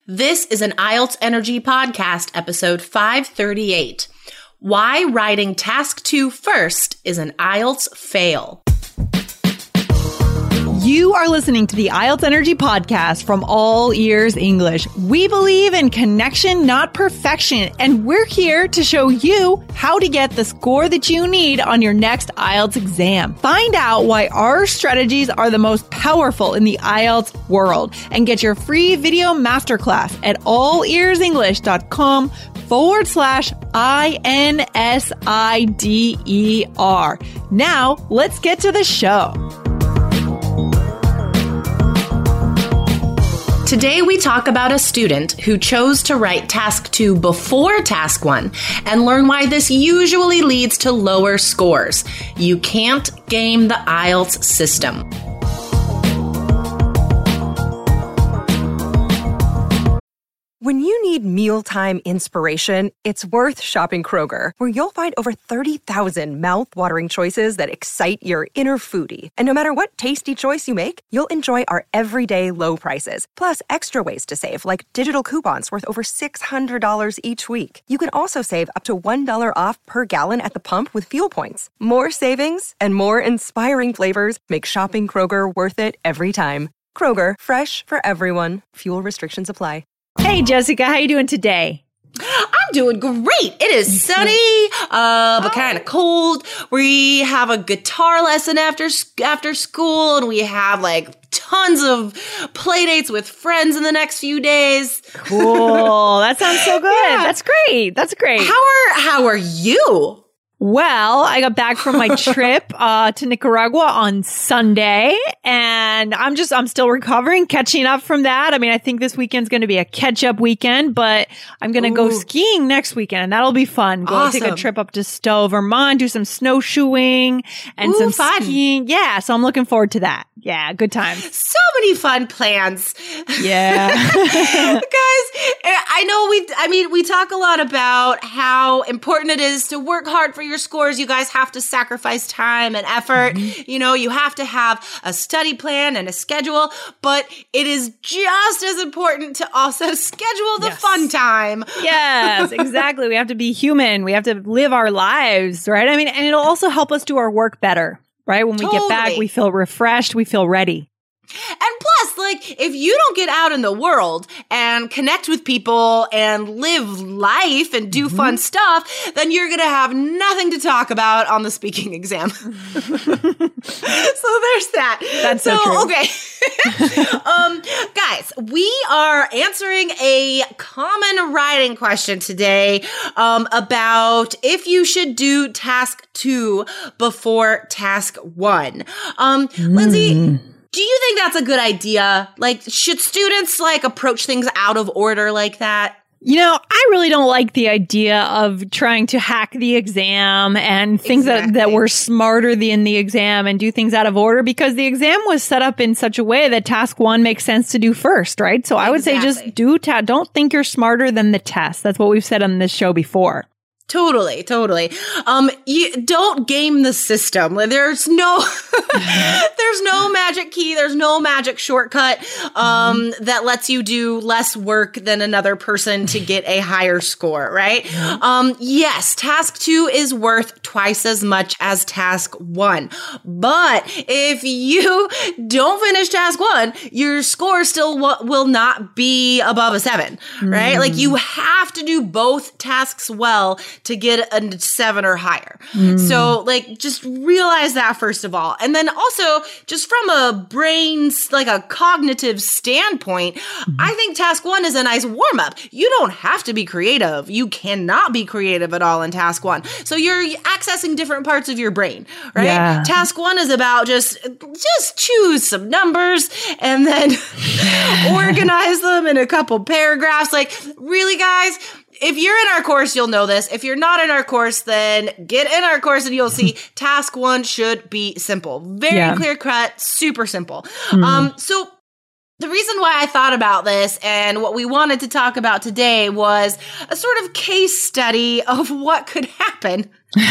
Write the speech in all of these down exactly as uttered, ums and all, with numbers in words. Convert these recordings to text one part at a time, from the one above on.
This is an I E L T S Energy Podcast, episode five thirty-eight. Why writing task two first is an I E L T S fail. You are listening to the I E L T S Energy Podcast from All Ears English. We believe in connection, not perfection, and we're here to show you how to get the score that you need on your next I E L T S exam. Find out why our strategies are the most powerful in the I E L T S world and get your free video masterclass at allearsenglish.com forward slash I N S I D E R. Now, let's get to the show. Today we talk about a student who chose to write task two before task one and learn why this usually leads to lower scores. You can't game the I E L T S system. When you need mealtime inspiration, it's worth shopping Kroger, where you'll find over thirty thousand mouth-watering choices that excite your inner foodie. And no matter what tasty choice you make, you'll enjoy our everyday low prices, plus extra ways to save, like digital coupons worth over six hundred dollars each week. You can also save up to one dollar off per gallon at the pump with fuel points. More savings and more inspiring flavors make shopping Kroger worth it every time. Kroger, fresh for everyone. Fuel restrictions apply. Hey, Jessica, how you doing today? I'm doing great. It is sunny, uh, but kind of cold. We have a guitar lesson after after school, and we have like tons of play dates with friends in the next few days. Cool. That sounds so good. Yeah. That's great. That's great. How are how are you? Well, I got back from my trip uh, to Nicaragua on Sunday, and I'm just, I'm still recovering, catching up from that. I mean, I think this weekend's going to be a catch-up weekend, but I'm going to go skiing next weekend, and that'll be fun. Go Awesome. take a trip up to Stowe, Vermont, do some snowshoeing and Ooh, some fun. skiing. Yeah, so I'm looking forward to that. Yeah, good times. So many fun plans. Yeah. Guys, I know we, I mean, we talk a lot about how important it is to work hard for your scores. You guys have to sacrifice time and effort. Mm-hmm. You know, you have to have a study plan and a schedule, but it is just as important to also schedule the Yes. fun time. Yes, exactly. We have to be human. We have to live our lives, right? I mean, and it'll also help us do our work better, right? When we Totally. get back, we feel refreshed, we feel ready. And plus, like, if you don't get out in the world and connect with people and live life and do mm-hmm. fun stuff, then you're going to have nothing to talk about on the speaking exam. So there's that. That's so, so true. Okay. um, guys, we are answering a common writing question today um, about if you should do task two before task one. Um, mm. Lindsay, do you think that's a good idea? Like, should students like approach things out of order like that? You know, I really don't like the idea of trying to hack the exam and think exactly. that, that we're smarter than the exam and do things out of order, because the exam was set up in such a way that task one makes sense to do first, right? So I would exactly. say just do ta- don't think you're smarter than the test. That's what we've said on this show before. Totally, totally. Um, you don't game the system. There's no, there's no magic key. There's no magic shortcut, um, mm-hmm. that lets you do less work than another person to get a higher score, right? Mm-hmm. Um, yes, task two is worth twice as much as task one. But if you don't finish task one, your score still w- will not be above a seven, mm-hmm. right? Like, you have to do both tasks well to get a seven or higher. Mm. So, like, just realize that first of all. And then also, just from a brain, like a cognitive standpoint, mm. I think task one is a nice warm up. You don't have to be creative. You cannot be creative at all in task one. So you're accessing different parts of your brain, right? Yeah. Task one is about just, just choose some numbers and then organize them in a couple paragraphs. Like, really, guys? If you're in our course, you'll know this. If you're not in our course, then get in our course and you'll see task one should be simple. Very yeah. clear cut, super simple. Mm. Um, so the reason why I thought about this and what we wanted to talk about today was a sort of case study of what could happen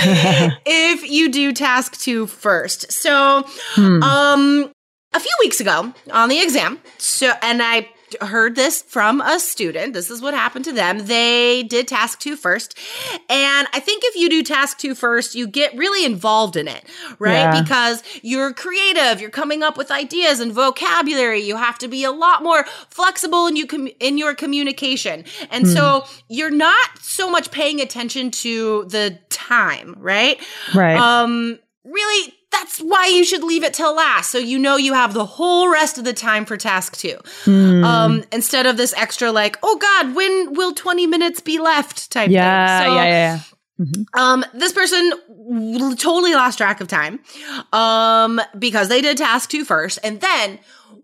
if you do task two first. So, hmm. um, a few weeks ago on the exam, so, and I heard this from a student. This is what happened to them. They did task two first. And I think if you do task two first, you get really involved in it, right? Yeah. Because you're creative, you're coming up with ideas and vocabulary. You have to be a lot more flexible in you com- in your communication. And mm. so you're not so much paying attention to the time, right? Right. Um, really, that's why you should leave it till last. So you know you have the whole rest of the time for task two. Mm. Um, instead of this extra like, oh God, when will twenty minutes be left type yeah, thing. So, yeah, yeah, yeah. Mm-hmm. Um, this person w- totally lost track of time um, because they did task two first. And then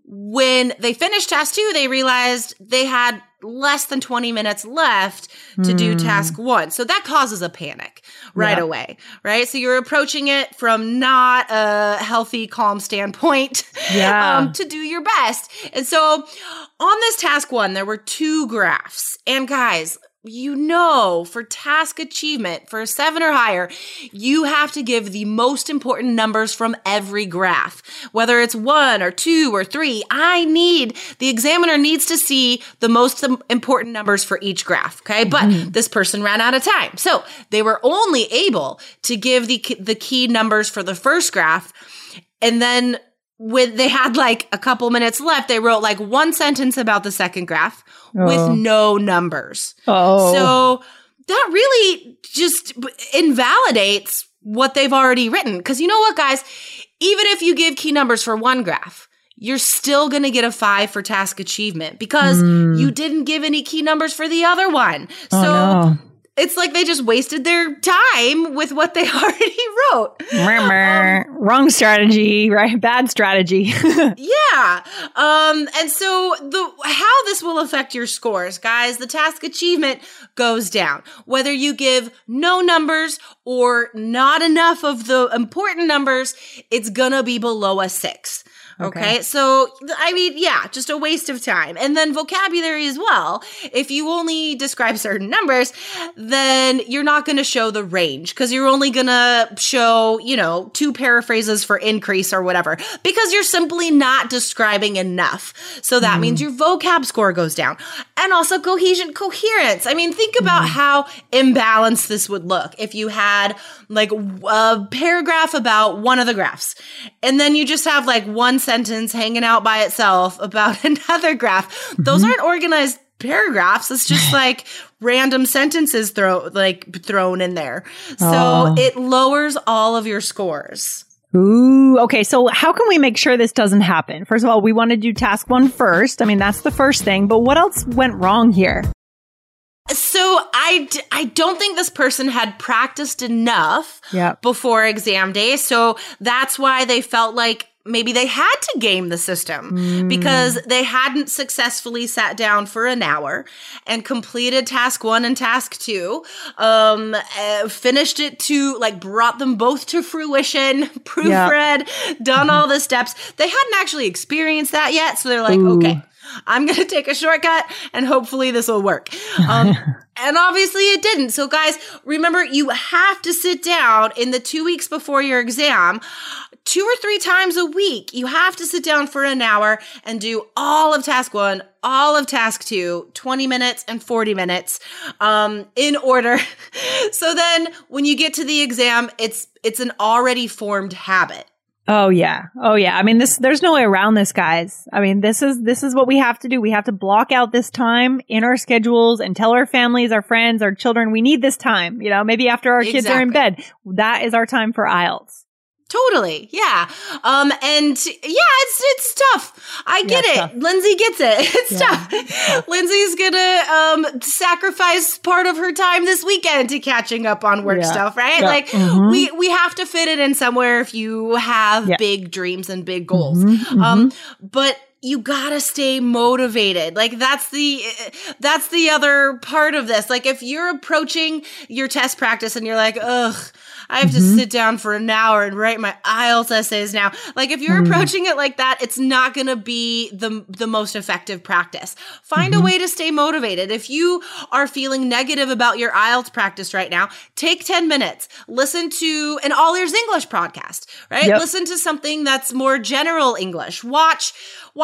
when they finished task two, they realized they had less than twenty minutes left to mm. do task one. So that causes a panic right yeah. away, right? So you're approaching it from not a healthy, calm standpoint yeah. um, to do your best. And so on this task one, there were two graphs. And guys, you know, for task achievement, for a seven or higher, you have to give the most important numbers from every graph. Whether it's one or two or three, I need, the examiner needs to see the most important numbers for each graph, okay? But mm-hmm. this person ran out of time. So they were only able to give the the key numbers for the first graph. And then when they had like a couple minutes left, they wrote like one sentence about the second graph oh. with no numbers. Oh. So that really just invalidates what they've already written. Because you know what, guys? Even if you give key numbers for one graph, you're still going to get a five for task achievement because mm. you didn't give any key numbers for the other one. Oh, so no. It's like they just wasted their time with what they already wrote. um, Wrong strategy, right? Bad strategy. yeah. Um, and so the how this will affect your scores, guys, the task achievement goes down. Whether you give no numbers or not enough of the important numbers, it's going to be below a six. Okay. okay. So, I mean, yeah, just a waste of time. And then vocabulary as well. If you only describe certain numbers, then you're not going to show the range because you're only going to show, you know, two paraphrases for increase or whatever because you're simply not describing enough. So that mm. means your vocab score goes down. And also cohesion, coherence. I mean, think about mm. how imbalanced this would look if you had like a paragraph about one of the graphs and then you just have like one sentence hanging out by itself about another graph. Mm-hmm. Those aren't organized paragraphs. It's just like random sentences throw like thrown in there. So oh. it lowers all of your scores. Ooh, okay. So how can we make sure this doesn't happen? First of all, we want to do task one first. I mean, that's the first thing. But what else went wrong here? So I, d- I don't think this person had practiced enough yep. before exam day. So that's why they felt like maybe they had to game the system mm. because they hadn't successfully sat down for an hour and completed task one and task two, um, uh, finished it to like brought them both to fruition, proofread, yep. done mm-hmm. all the steps. They hadn't actually experienced that yet. So they're like, Ooh. okay, I'm going to take a shortcut and hopefully this will work. Um, and obviously it didn't. So guys, remember you have to sit down in the two weeks before your exam, two or three times a week. You have to sit down for an hour and do all of task one, all of task two, twenty minutes and forty minutes, um, in order. So then when you get to the exam, it's, it's an already formed habit. Oh yeah. Oh yeah. I mean, this, there's no way around this, guys. I mean, this is, this is what we have to do. We have to block out this time in our schedules and tell our families, our friends, our children, we need this time. You know, maybe after our kids exactly. are in bed, that is our time for I E L T S. Totally. Yeah. Um, and yeah, it's, it's tough. I get yeah, it. Tough. Lindsay gets it. It's yeah, tough. it's tough. Lindsay's gonna, um, sacrifice part of her time this weekend to catching up on work yeah. stuff, right? Yeah. Like mm-hmm. we, we have to fit it in somewhere if you have yeah. big dreams and big goals. Mm-hmm. Um, but you gotta stay motivated. Like that's the, that's the other part of this. Like if you're approaching your test practice and you're like, ugh, I have mm-hmm. to sit down for an hour and write my I E L T S essays now. Like if you're mm. approaching it like that, it's not going to be the the most effective practice. Find mm-hmm. a way to stay motivated. If you are feeling negative about your I E L T S practice right now, take ten minutes. Listen to an All Ears English podcast, right? Yep. Listen to something that's more general English. Watch Watch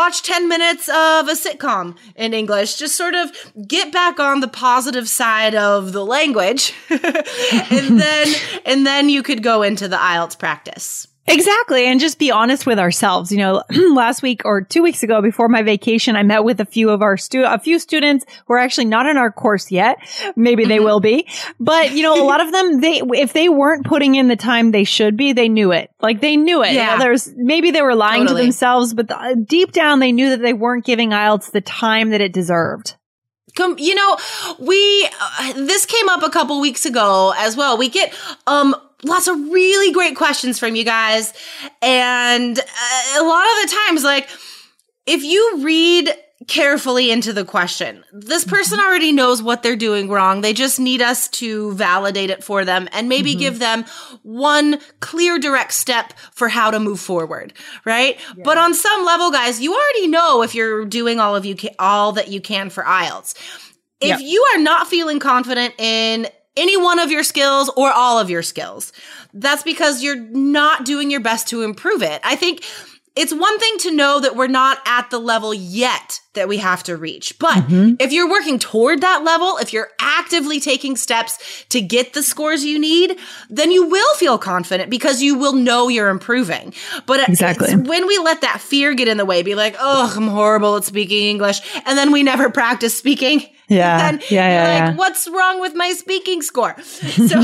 watch ten minutes of a sitcom in English. Just sort of get back on the positive side of the language. and then and then you could go into the I E L T S practice. Exactly. And just be honest with ourselves. You know, last week or two weeks ago before my vacation, I met with a few of our stu- a few students who are actually not in our course yet. Maybe they will be. But, you know, a lot of them, they, if they weren't putting in the time they should be, they knew it. Like they knew it. Yeah. You know, there's, maybe they were lying Totally. to themselves, but the, deep down they knew that they weren't giving I E L T S the time that it deserved. Com- you know, we, uh, this came up a couple weeks ago as well. We get, um, lots of really great questions from you guys. And uh, a lot of the times, like, if you read carefully into the question, this person already knows what they're doing wrong. They just need us to validate it for them and maybe mm-hmm. give them one clear, direct step for how to move forward, right? Yeah. But on some level, guys, you already know if you're doing all of you ca- all that you can for I E L T S. If yeah. you are not feeling confident in any one of your skills or all of your skills, that's because you're not doing your best to improve it. I think it's one thing to know that we're not at the level yet that we have to reach. But mm-hmm. if you're working toward that level, if you're actively taking steps to get the scores you need, then you will feel confident because you will know you're improving. But exactly. when we let that fear get in the way, be like, oh, I'm horrible at speaking English, and then we never practice speaking. Yeah. Then yeah, yeah, you're like, yeah. what's wrong with my speaking score? So,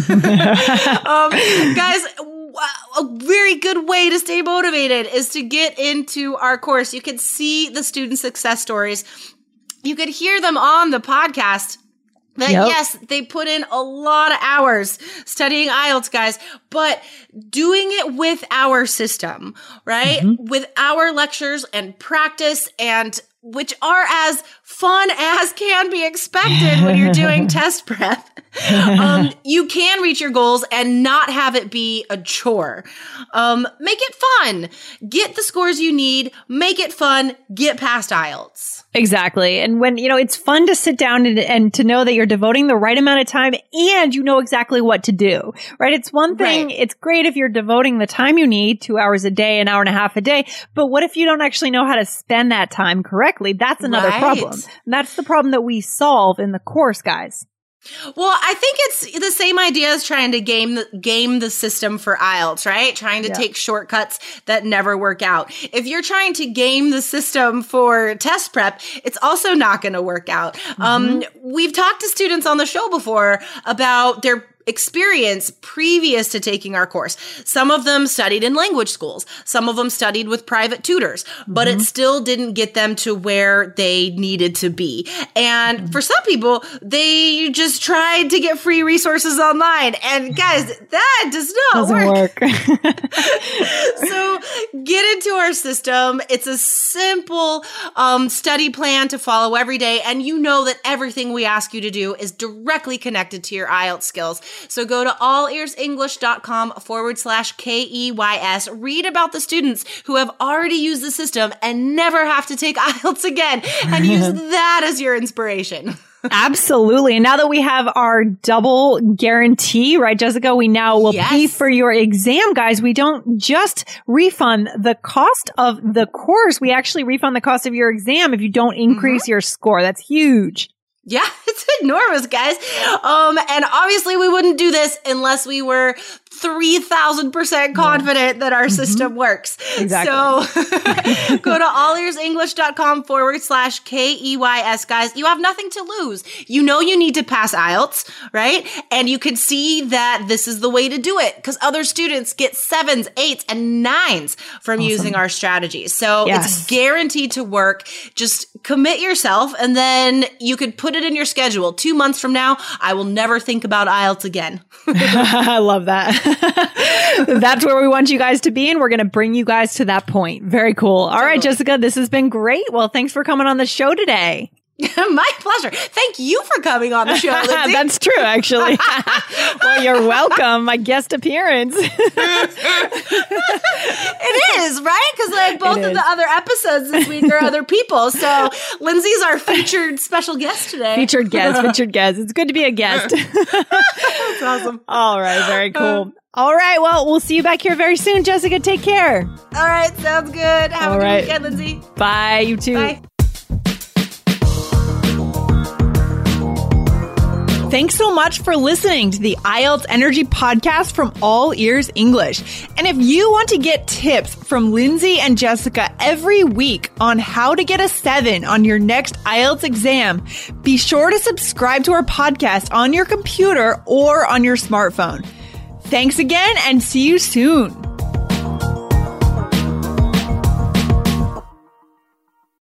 um, guys, a very good way to stay motivated is to get into our course. You can see the student success stories. You could hear them on the podcast. That yep. yes, they put in a lot of hours studying I E L T S, guys, but doing it with our system, right? Mm-hmm. With our lectures and practice, and which are as fun as can be expected when you're doing test prep. Um, you can reach your goals and not have it be a chore. Um, make it fun. Get the scores you need. Make it fun. Get past I E L T S. Exactly. And when, you know, it's fun to sit down and, and to know that you're devoting the right amount of time and you know exactly what to do, right? It's one thing. Right. It's great if you're devoting the time you need, two hours a day, an hour and a half a day. But what if you don't actually know how to spend that time correctly? That's another right. problem. And that's the problem that we solve in the course, guys. Well, I think it's the same idea as trying to game the, game the system for I E L T S, right? Trying to yeah. take shortcuts that never work out. If you're trying to game the system for test prep, it's also not going to work out. Mm-hmm. Um, we've talked to students on the show before about their experience previous to taking our course. Some of them studied in language schools. Some of them studied with private tutors, but mm-hmm. it still didn't get them to where they needed to be. And mm-hmm. for some people, they just tried to get free resources online. And guys, that does not Doesn't work. work. So get into our system. It's a simple um, study plan to follow every day. And you know that everything we ask you to do is directly connected to your I E L T S skills. So go to allearsenglish.com forward slash K E Y S. Read about the students who have already used the system and never have to take I E L T S again, and use that as your inspiration. Absolutely. And now that we have our double guarantee, right, Jessica, we now will yes. pay for your exam, guys. We don't just refund the cost of the course. We actually refund the cost of your exam if you don't increase mm-hmm. your score. That's huge. Yeah, it's enormous, guys. Um, and obviously we wouldn't do this unless we were three thousand percent confident that our mm-hmm. system works. Exactly. So go to allearsenglish.com forward slash K E Y S, guys. You have nothing to lose. You know you need to pass I E L T S, right? And you can see that this is the way to do it because other students get sevens, eights, and nines from awesome. using our strategies. So yes. it's guaranteed to work. Just commit yourself, and then you could put it in your schedule. Two months from now, I will never think about I E L T S again. I love that. That's where we want you guys to be, and we're going to bring you guys to that point. Very cool. All totally. right, Jessica, this has been great. Well, thanks for coming on the show today. My pleasure. Thank you for coming on the show, Lindsay. That's true, actually. Well, you're welcome. My guest appearance. It is, right? Because like both of the other episodes this week are other people. So Lindsay's our featured special guest today. Featured guest, featured guest. It's good to be a guest. That's awesome. All right, very cool. All right, well, we'll see you back here very soon, Jessica. Take care. All right, sounds good. Have All a good right. weekend, Lindsay. Bye, you too. Bye. Thanks so much for listening to the I E L T S Energy Podcast from All Ears English. And if you want to get tips from Lindsay and Jessica every week on how to get a seven on your next I E L T S exam, be sure to subscribe to our podcast on your computer or on your smartphone. Thanks again and see you soon.